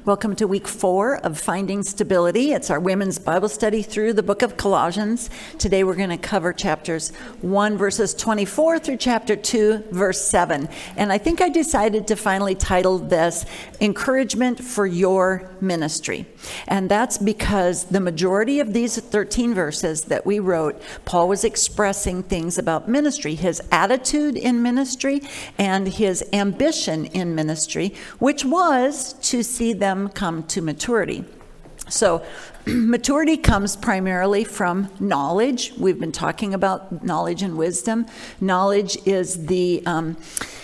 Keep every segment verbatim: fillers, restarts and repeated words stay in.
Welcome to week four of Finding Stability. It's our women's Bible study through the book of Colossians. Today we're going to cover chapters one verses twenty-four through chapter two verse seven. And I think I decided to finally title this Encouragement for Your Ministry. And that's because the majority of these thirteen verses that we wrote, Paul was expressing things about ministry, his attitude in ministry and his ambition in ministry, which was to see them come to maturity. So maturity comes primarily from knowledge. We've been talking about knowledge and wisdom. Knowledge is the um,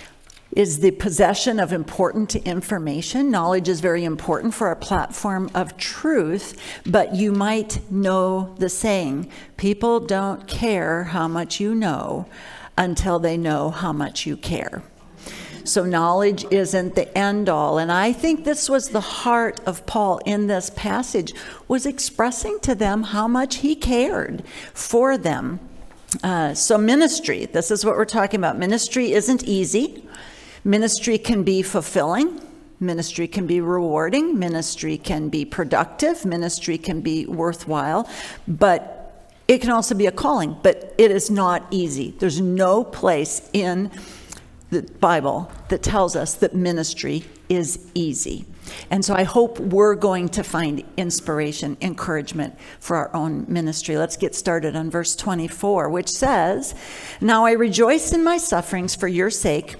is the possession of important information. Knowledge is very important for our platform of truth, but you might know the saying, people don't care how much you know until they know how much you care. So knowledge isn't the end all. And I think this was the heart of Paul in this passage, was expressing to them how much he cared for them. Uh, so ministry, this is what we're talking about. Ministry isn't easy. Ministry can be fulfilling. Ministry can be rewarding. Ministry can be productive. Ministry can be worthwhile. But it can also be a calling. But it is not easy. There's no place in the Bible that tells us that ministry is easy. And so I hope we're going to find inspiration, encouragement for our own ministry. Let's get started on verse twenty-four, which says, "Now I rejoice in my sufferings for your sake,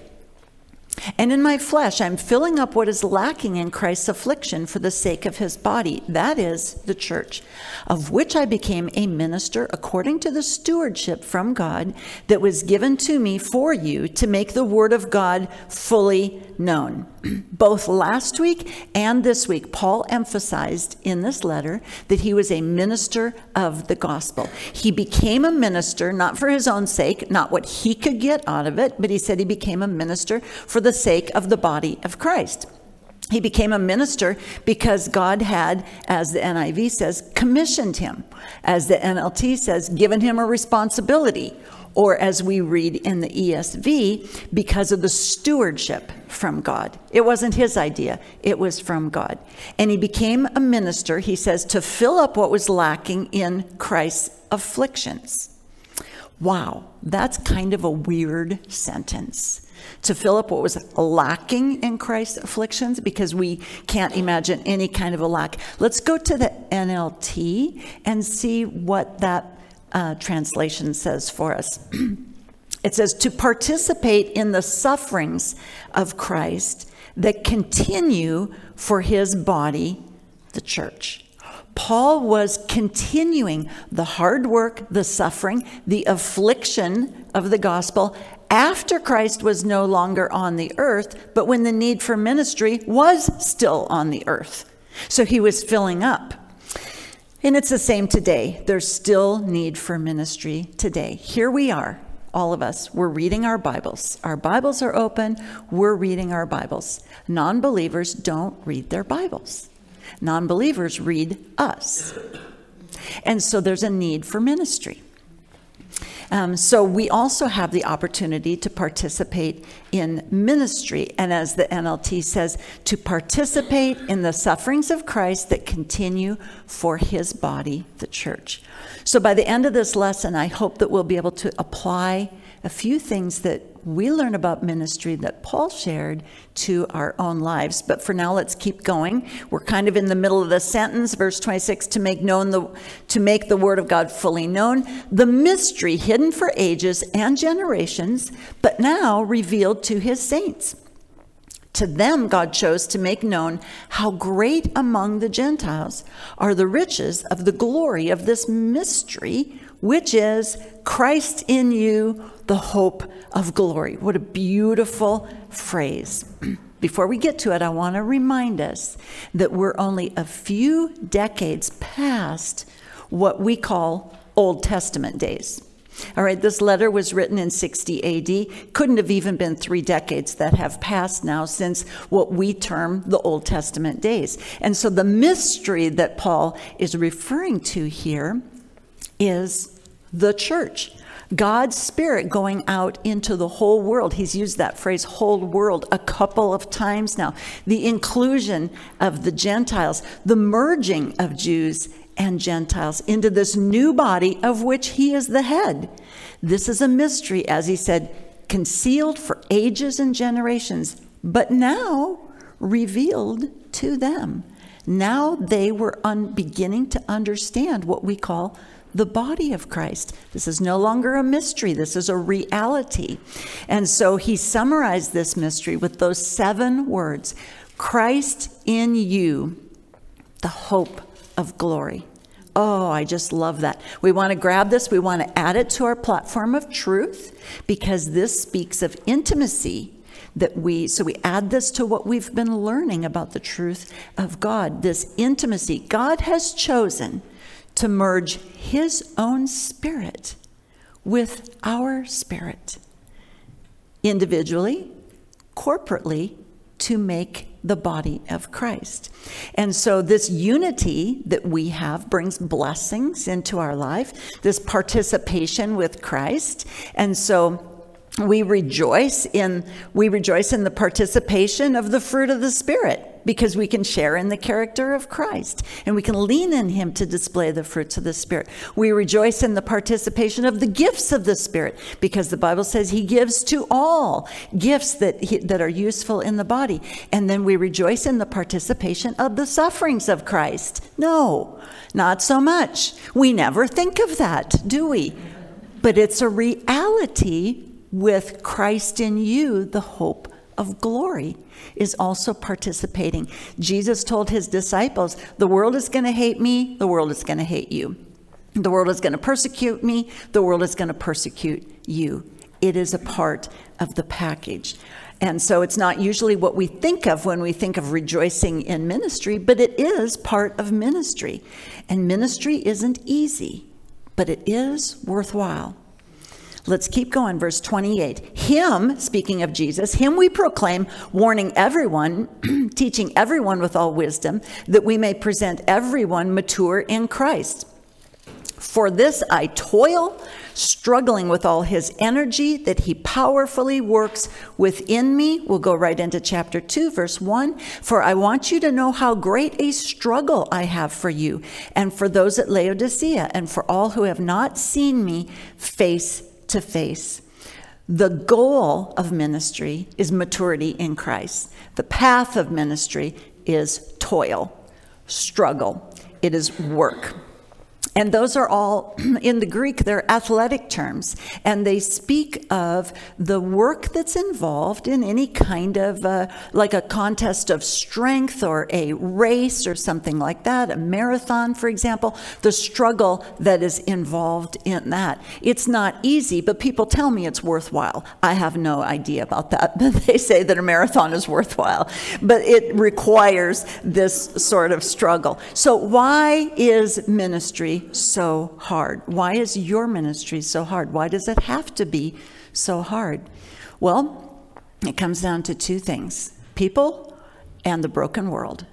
and in my flesh I'm filling up what is lacking in Christ's affliction for the sake of his body, that is, the church, of which I became a minister according to the stewardship from God that was given to me for you to make the word of God fully known." Both last week and this week, Paul emphasized in this letter that he was a minister of the gospel. He became a minister, not for his own sake, not what he could get out of it, but he said he became a minister for the sake of the body of Christ. He became a minister because God had, as the N I V says, commissioned him. As the N L T says, given him a responsibility. Or as we read in the E S V, because of the stewardship from God. It wasn't his idea. It was from God. And he became a minister, he says, to fill up what was lacking in Christ's afflictions. Wow, that's kind of a weird sentence. To fill up what was lacking in Christ's afflictions, because we can't imagine any kind of a lack. Let's go to the N L T and see what that uh, translation says for us. It says, to participate in the sufferings of Christ that continue for his body, the church. Paul was continuing the hard work, the suffering, the affliction of the gospel after Christ was no longer on the earth, but when the need for ministry was still on the earth. So he was filling up. And it's the same today. There's still need for ministry today. Here we are, all of us. We're reading our Bibles. Our Bibles are open. We're reading our Bibles. Non-believers don't read their Bibles. Non-believers read us. And so there's a need for ministry. Um, so we also have the opportunity to participate in ministry. And as the N L T says, to participate in the sufferings of Christ that continue for his body, the church. So by the end of this lesson, I hope that we'll be able to apply a few things that we learn about ministry that Paul shared to our own lives. But for now, let's keep going. We're kind of in the middle of the sentence, verse twenty-six, to make known the to make the word of God fully known, the mystery hidden for ages and generations, but now revealed to his saints. To them God chose to make known how great among the Gentiles are the riches of the glory of this mystery, which is Christ in you, the hope of glory. What a beautiful phrase. Before we get to it, I want to remind us that we're only a few decades past what we call Old Testament days. All right, this letter was written in sixty A D. Couldn't have even been three decades that have passed now since what we term the Old Testament days. And so the mystery that Paul is referring to here is the church. God's Spirit going out into the whole world. He's used that phrase, whole world, a couple of times now. The inclusion of the Gentiles, the merging of Jews and Gentiles into this new body of which he is the head. This is a mystery, as he said, concealed for ages and generations, but now revealed to them. Now they were un- beginning to understand what we call the body of Christ. This is no longer a mystery. This is a reality. And so he summarized this mystery with those seven words: Christ in you, the hope of glory. Oh, I just love that. We want to grab this. We want to add it to our platform of truth, because this speaks of intimacy that we, so we add this to what we've been learning about the truth of God, this intimacy. God has chosen to merge his own spirit with our spirit, individually, corporately, to make the body of Christ. And so this unity that we have brings blessings into our life, this participation with Christ. And so we rejoice in we rejoice in the participation of the fruit of the Spirit, because we can share in the character of Christ and we can lean in him to display the fruits of the Spirit. We rejoice in the participation of the gifts of the Spirit, because the Bible says he gives to all gifts that he, that are useful in the body. And then we rejoice in the participation of the sufferings of Christ. No, not so much. We never think of that, do we? But it's a reality. With Christ in you, the hope of glory is also participating. Jesus told his disciples, the world is going to hate me, the world is going to hate you. The world is going to persecute me, the world is going to persecute you. It is a part of the package. And so it's not usually what we think of when we think of rejoicing in ministry, but it is part of ministry. And ministry isn't easy, but it is worthwhile. Let's keep going, verse twenty-eight. Him, speaking of Jesus, him we proclaim, warning everyone, teaching everyone with all wisdom, that we may present everyone mature in Christ. For this I toil, struggling with all his energy that he powerfully works within me. We'll go right into chapter two, verse one. For I want you to know how great a struggle I have for you, and for those at Laodicea, and for all who have not seen me face to face. The goal of ministry is maturity in Christ. The path of ministry is toil, struggle. It is work. And those are all, in the Greek, they're athletic terms, and they speak of the work that's involved in any kind of, uh, like a contest of strength or a race or something like that, a marathon, for example, the struggle that is involved in that. It's not easy, but people tell me it's worthwhile. I have no idea about that, but they say that a marathon is worthwhile, but it requires this sort of struggle. So why is ministry so hard? Why is your ministry so hard? Why does it have to be so hard? Well, it comes down to two things: people and the broken world.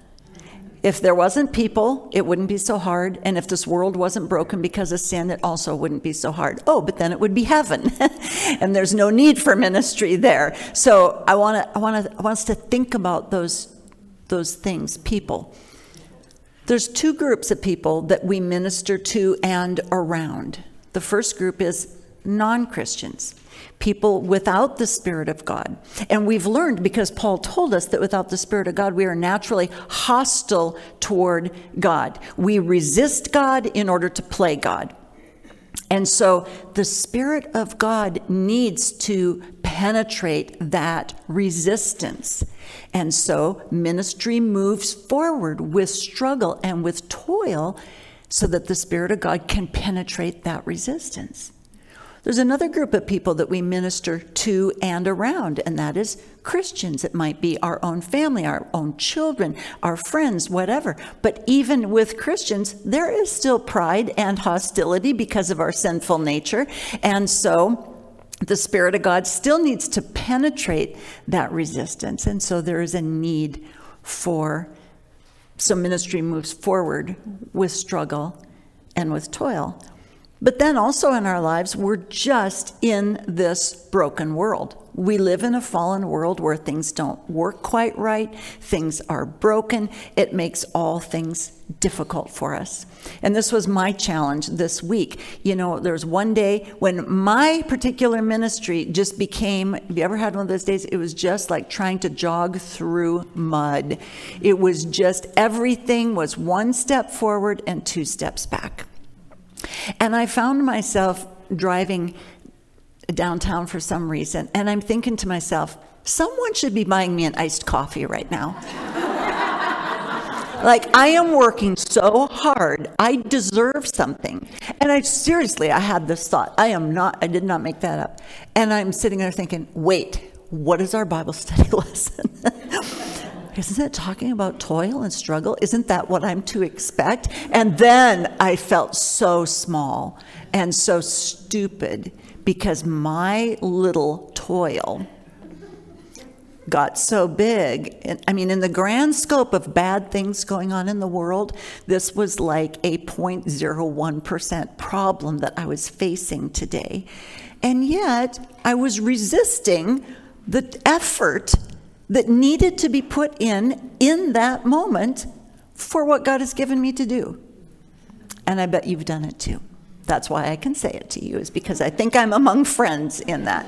If there wasn't people, it wouldn't be so hard. And if this world wasn't broken because of sin, it also wouldn't be so hard. Oh, but then it would be heaven. And there's no need for ministry there. So I want to I want to I want us to think about those those things, people. There's two groups of people that we minister to and around. The first group is non-Christians, people without the Spirit of God. And we've learned, because Paul told us that without the Spirit of God, we are naturally hostile toward God. We resist God in order to play God. And so the Spirit of God needs to penetrate that resistance. And so ministry moves forward with struggle and with toil so that the Spirit of God can penetrate that resistance. There's another group of people that we minister to and around, and that is Christians. It might be our own family, our own children, our friends, whatever. But even with Christians, there is still pride and hostility because of our sinful nature. And so the Spirit of God still needs to penetrate that resistance. And so there is a need for, so ministry moves forward with struggle and with toil. But then also in our lives, we're just in this broken world. We live in a fallen world where things don't work quite right. Things are broken. It makes all things difficult for us. And this was my challenge this week. You know, there was one day when my particular ministry just became, have you ever had one of those days? It was just like trying to jog through mud. It was just, everything was one step forward and two steps back. And I found myself driving downtown for some reason, and I'm thinking to myself, someone should be buying me an iced coffee right now. Like, I am working so hard, I deserve something. And I seriously, I had this thought, I am not, I did not make that up. And I'm sitting there thinking, wait, what is our Bible study lesson? Isn't it talking about toil and struggle? Isn't that what I'm to expect? And then I felt so small and so stupid because my little toil got so big. I mean, in the grand scope of bad things going on in the world, this was like a zero point zero one percent problem that I was facing today. And yet I was resisting the effort that needed to be put in in that moment for what God has given me to do. And I bet you've done it too. That's why I can say it to you, is because I think I'm among friends in that.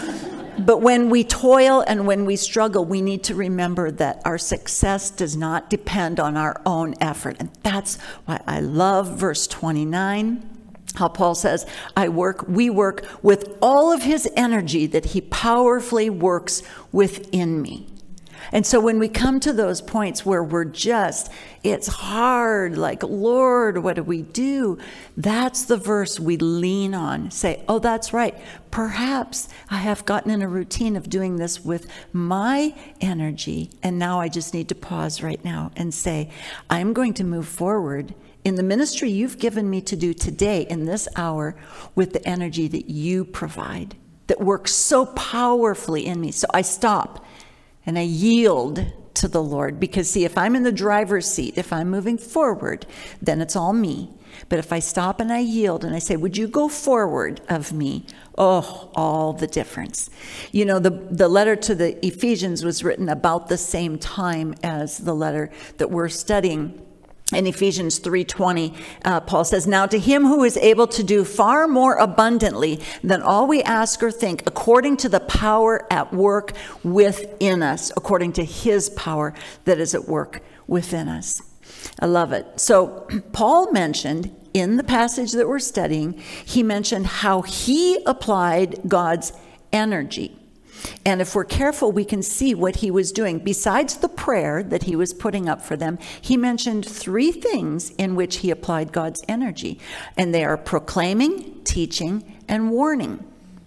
But when we toil and when we struggle, we need to remember that our success does not depend on our own effort. And that's why I love verse twenty-nine. How Paul says, I work, we work with all of his energy that he powerfully works within me. And so when we come to those points where we're just, it's hard, like, Lord, what do we do? That's the verse we lean on. Say, oh, that's right. Perhaps I have gotten in a routine of doing this with my energy, and now I just need to pause right now and say, I'm going to move forward in the ministry you've given me to do today in this hour with the energy that you provide, that works so powerfully in me. So I stop and I yield to the Lord, because see, if I'm in the driver's seat, if I'm moving forward, then it's all me. But if I stop and I yield and I say, would you go forward of me? Oh, all the difference. You know, the, the letter to the Ephesians was written about the same time as the letter that we're studying. In Ephesians three twenty, uh, Paul says, now to him who is able to do far more abundantly than all we ask or think, according to the power at work within us, according to his power that is at work within us. I love it. So Paul mentioned in the passage that we're studying, he mentioned how he applied God's energy. And if we're careful, we can see what he was doing. Besides the prayer that he was putting up for them, he mentioned three things in which he applied God's energy. And they are proclaiming, teaching, and warning.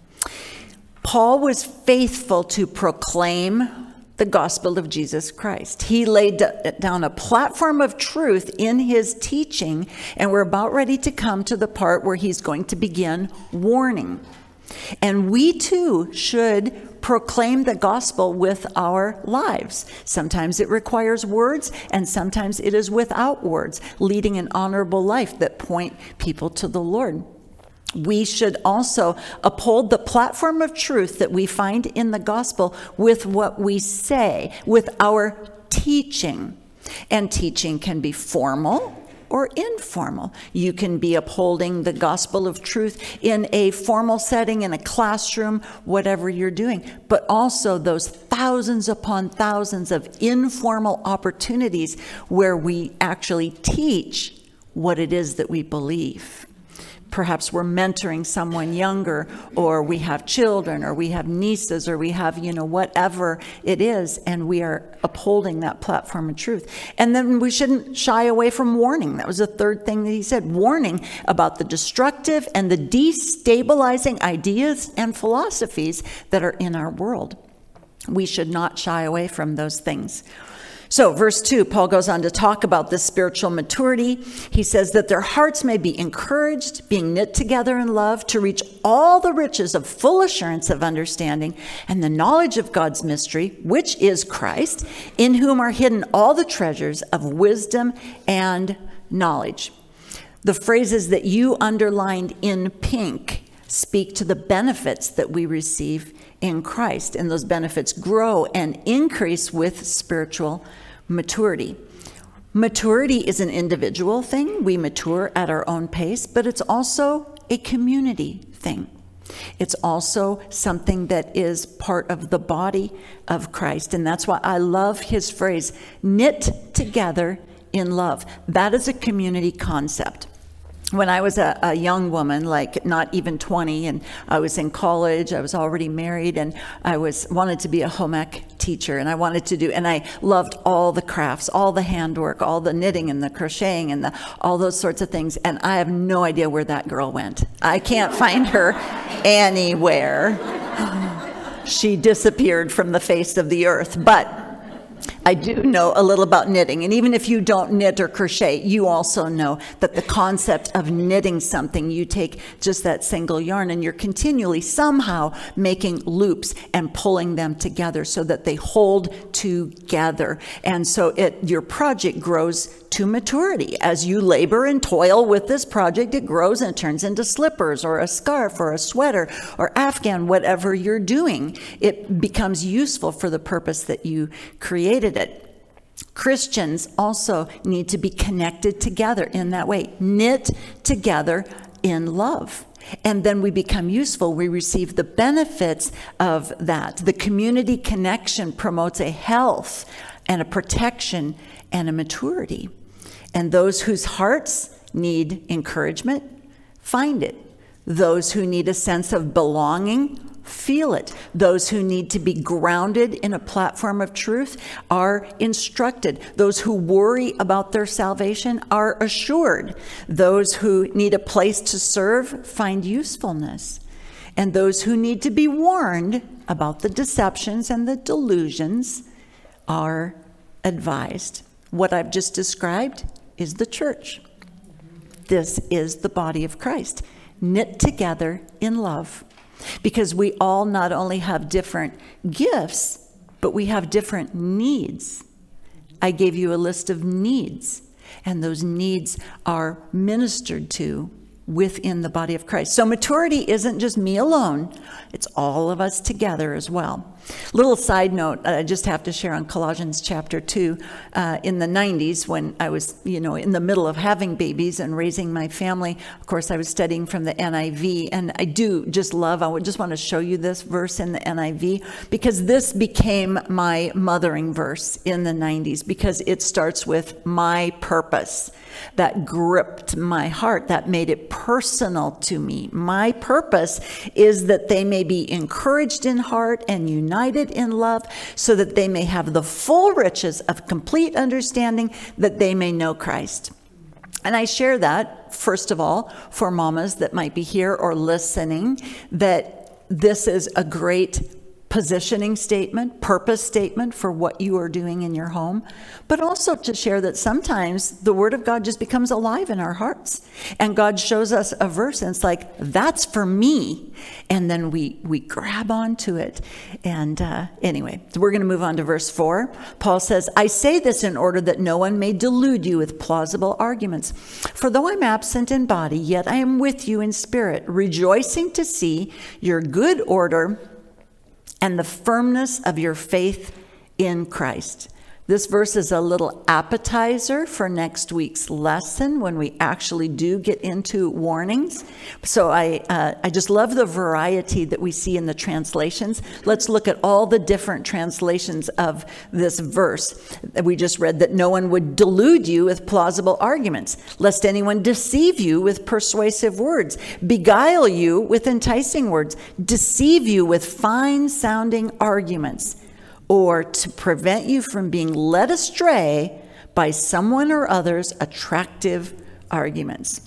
Paul was faithful to proclaim the gospel of Jesus Christ. He laid down a platform of truth in his teaching, and we're about ready to come to the part where he's going to begin warning. And we too should proclaim the gospel with our lives. Sometimes it requires words, and sometimes it is without words, leading an honorable life that point people to the Lord. We should also uphold the platform of truth that we find in the gospel with what we say, with our teaching. And teaching can be formal or informal. You can be upholding the gospel of truth in a formal setting, in a classroom, whatever you're doing, but also those thousands upon thousands of informal opportunities where we actually teach what it is that we believe. Perhaps we're mentoring someone younger, or we have children, or we have nieces, or we have, you know, whatever it is, and we are upholding that platform of truth. And then we shouldn't shy away from warning. That was the third thing that he said, warning about the destructive and the destabilizing ideas and philosophies that are in our world. We should not shy away from those things. So verse two, Paul goes on to talk about this spiritual maturity. He says that their hearts may be encouraged, being knit together in love, to reach all the riches of full assurance of understanding and the knowledge of God's mystery, which is Christ, in whom are hidden all the treasures of wisdom and knowledge. The phrases that you underlined in pink speak to the benefits that we receive in Christ, and those benefits grow and increase with spiritual maturity. Maturity is an individual thing. We mature at our own pace, but it's also a community thing. It's also something that is part of the body of Christ, and that's why I love his phrase, knit together in love. That is a community concept. When I was a, a young woman, like not even twenty, and I was in college, I was already married, and I was wanted to be a home ec teacher, and I wanted to do, and I loved all the crafts, all the handwork, all the knitting and the crocheting and the, all those sorts of things, and I have no idea where that girl went. I can't find her anywhere. She disappeared from the face of the earth, but I do know a little about knitting, and even if you don't knit or crochet, you also know that the concept of knitting something, you take just that single yarn and you're continually somehow making loops and pulling them together so that they hold together. And so it your project grows to maturity. As you labor and toil with this project, it grows and turns into slippers or a scarf or a sweater or Afghan, whatever you're doing. It becomes useful for the purpose that you created it. Christians also need to be connected together in that way, knit together in love. And then we become useful. We receive the benefits of that. The community connection promotes a health and a protection and a maturity. And those whose hearts need encouragement, find it. Those who need a sense of belonging, feel it. Those who need to be grounded in a platform of truth are instructed. Those who worry about their salvation are assured. Those who need a place to serve find usefulness. And those who need to be warned about the deceptions and the delusions are advised. What I've just described is the church. This is the body of Christ, knit together in love. Because we all not only have different gifts, but we have different needs. I gave you a list of needs, and those needs are ministered to within the body of Christ. So maturity isn't just me alone, it's all of us together as well. Little side note, I just have to share on Colossians chapter two. Uh, in the nineties, when I was, you know, in the middle of having babies and raising my family, of course, I was studying from the N I V, and I do just love, I would just want to show you this verse in the N I V, because this became my mothering verse in the nineties, because it starts with my purpose. That gripped my heart, that made it personal to me. My purpose is that they may be encouraged in heart and united in love, so that they may have the full riches of complete understanding, that they may know Christ. And I share that, first of all, for mamas that might be here or listening, that this is a great positioning statement, purpose statement for what you are doing in your home, but also to share that sometimes the Word of God just becomes alive in our hearts, and God shows us a verse and it's like, that's for me, and then we we grab onto it. And uh, anyway, we're going to move on to verse four. Paul says, I say this in order that no one may delude you with plausible arguments. For though I'm absent in body, yet I am with you in spirit, rejoicing to see your good order and the firmness of your faith in Christ. This verse is a little appetizer for next week's lesson when we actually do get into warnings. So I uh, I just love the variety that we see in the translations. Let's look at all the different translations of this verse. We just read that no one would delude you with plausible arguments, lest anyone deceive you with persuasive words, beguile you with enticing words, deceive you with fine-sounding arguments, or to prevent you from being led astray by someone or other's attractive arguments.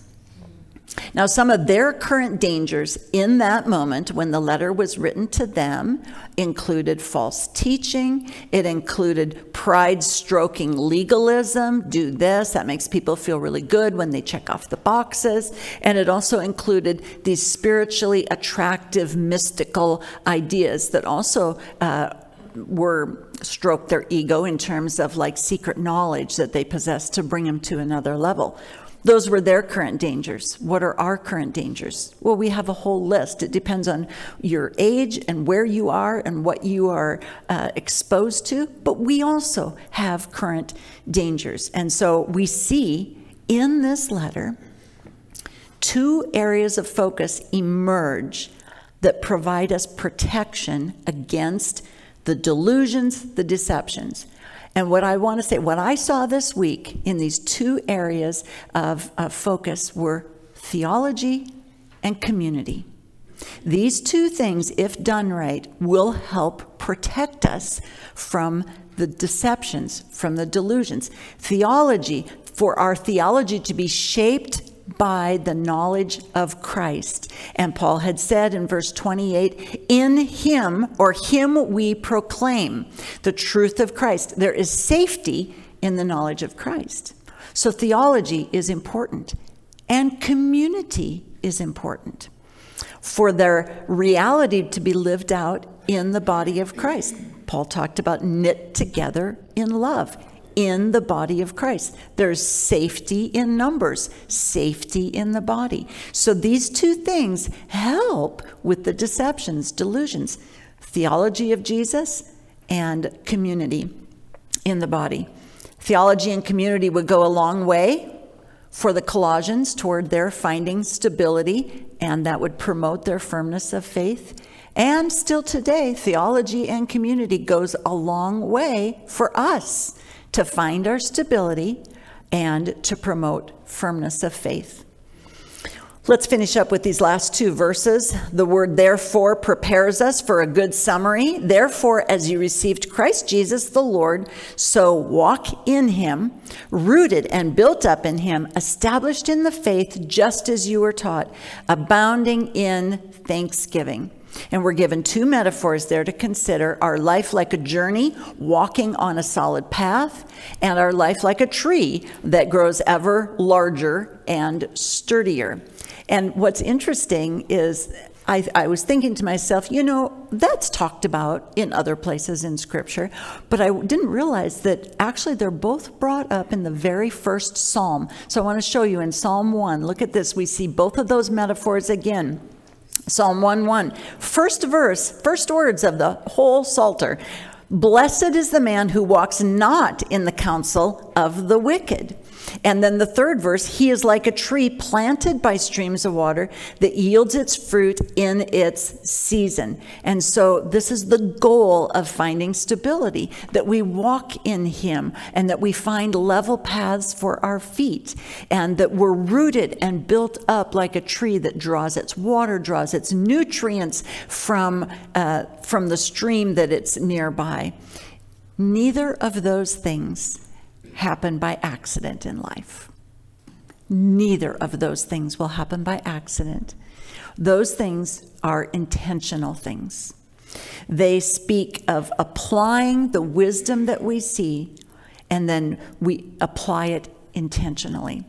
Now, some of their current dangers in that moment when the letter was written to them included false teaching. It included pride-stroking legalism. Do this, that makes people feel really good when they check off the boxes. And it also included these spiritually attractive, mystical ideas that also uh, were stroke their ego in terms of like secret knowledge that they possess to bring them to another level. Those were their current dangers. What are our current dangers? Well, we have a whole list. It depends on your age and where you are and what you are uh, exposed to, but we also have current dangers. And so we see in this letter two areas of focus emerge that provide us protection against the delusions, the deceptions. And what I want to say, what I saw this week in these two areas of, of focus were theology and community. These two things, if done right, will help protect us from the deceptions, from the delusions. Theology, for our theology to be shaped by the knowledge of Christ. And Paul had said in verse twenty-eight, in him, or him we proclaim the truth of Christ. There is safety in the knowledge of Christ. So theology is important, and community is important for their reality to be lived out in the body of Christ. Paul talked about knit together in love. In the body of Christ. There's safety in numbers, safety in the body. So these two things help with the deceptions, delusions, theology of Jesus and community in the body. Theology and community would go a long way for the Colossians toward their finding stability, and that would promote their firmness of faith. And still today, theology and community goes a long way for us to find our stability and to promote firmness of faith. Let's finish up with these last two verses. The word therefore prepares us for a good summary. Therefore, as you received Christ Jesus the Lord, so walk in him, rooted and built up in him, established in the faith just as you were taught, abounding in thanksgiving. And we're given two metaphors there to consider: our life like a journey, walking on a solid path, and our life like a tree that grows ever larger and sturdier. And what's interesting is I, I was thinking to myself, you know, that's talked about in other places in Scripture, but I didn't realize that actually they're both brought up in the very first Psalm. So I want to show you in Psalm one, look at this, we see both of those metaphors again. Psalm one one, first verse, first words of the whole Psalter. Blessed is the man who walks not in the counsel of the wicked. And then the third verse, he is like a tree planted by streams of water that yields its fruit in its season. And so this is the goal of finding stability, that we walk in him and that we find level paths for our feet and that we're rooted and built up like a tree that draws its water, draws its nutrients from, uh, from the stream that it's nearby. Neither of those things happen by accident in life. Neither of those things will happen by accident. Those things are intentional things. They speak of applying the wisdom that we see, and then we apply it intentionally.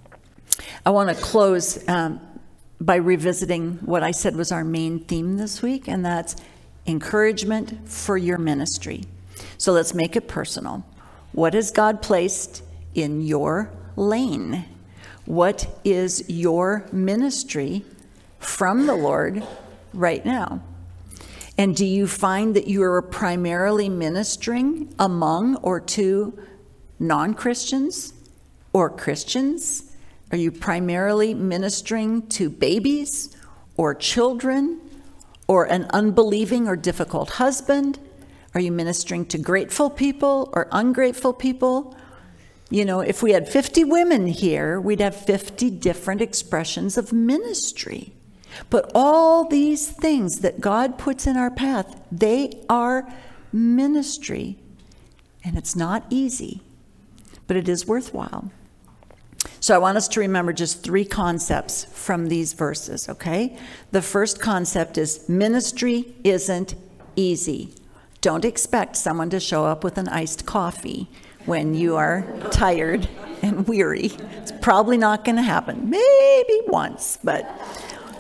I want to close um, by revisiting what I said was our main theme this week, and that's encouragement for your ministry. So let's make it personal. What has God placed in your lane? What is your ministry from the Lord right now? And do you find that you are primarily ministering among or to non-Christians or Christians? Are you primarily ministering to babies or children or an unbelieving or difficult husband? Are you ministering to grateful people or ungrateful people? You know, if we had fifty women here, we'd have fifty different expressions of ministry. But all these things that God puts in our path, they are ministry. And it's not easy, but it is worthwhile. So I want us to remember just three concepts from these verses, okay? The first concept is ministry isn't easy. Don't expect someone to show up with an iced coffee when you are tired and weary. It's probably not going to happen. Maybe once, but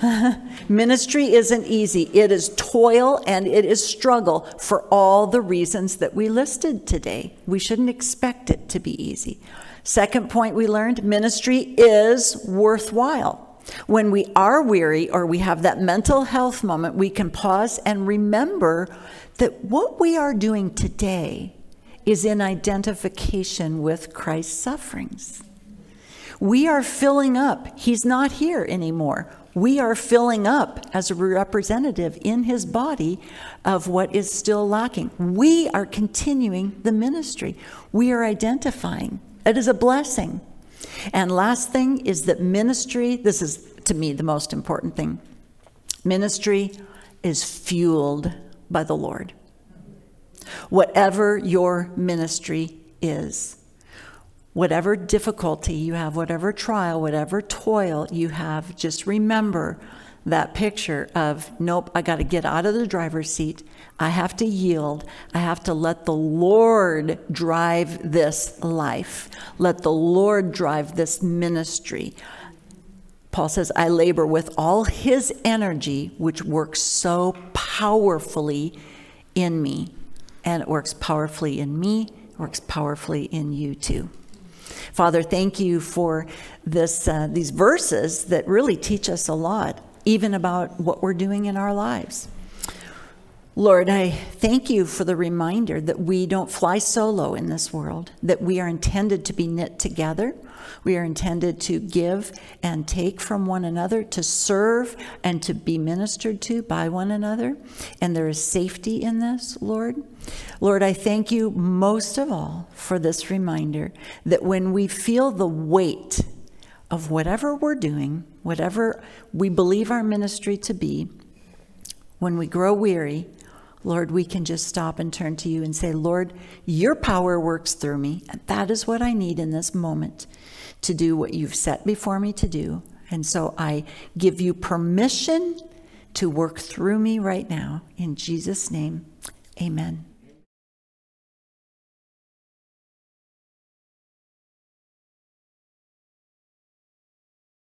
Ministry isn't easy. It is toil and it is struggle for all the reasons that we listed today. We shouldn't expect it to be easy. Second point we learned, ministry is worthwhile. When we are weary or we have that mental health moment, we can pause and remember that what we are doing today is in identification with Christ's sufferings. We are filling up. He's not here anymore. We are filling up as a representative in his body of what is still lacking. We are continuing the ministry. We are identifying. It is a blessing. And last thing is that ministry, this is to me the most important thing, ministry is fueled by the Lord. Whatever your ministry is, whatever difficulty you have, whatever trial, whatever toil you have, just remember that picture of, nope, I got to get out of the driver's seat. I have to yield. I have to let the Lord drive this life. Let the Lord drive this ministry. Paul says, I labor with all his energy, which works so powerfully in me. And it works powerfully in me, works powerfully in you too. Father, thank you for this, uh, these verses that really teach us a lot, even about what we're doing in our lives. Lord, I thank you for the reminder that we don't fly solo in this world, that we are intended to be knit together. We are intended to give and take from one another, to serve and to be ministered to by one another. And there is safety in this, Lord. Lord, I thank you most of all for this reminder that when we feel the weight of whatever we're doing, whatever we believe our ministry to be, when we grow weary, Lord, we can just stop and turn to you and say, Lord, your power works through me, and that is what I need in this moment to do what you've set before me to do. And so I give you permission to work through me right now. In Jesus' name, amen.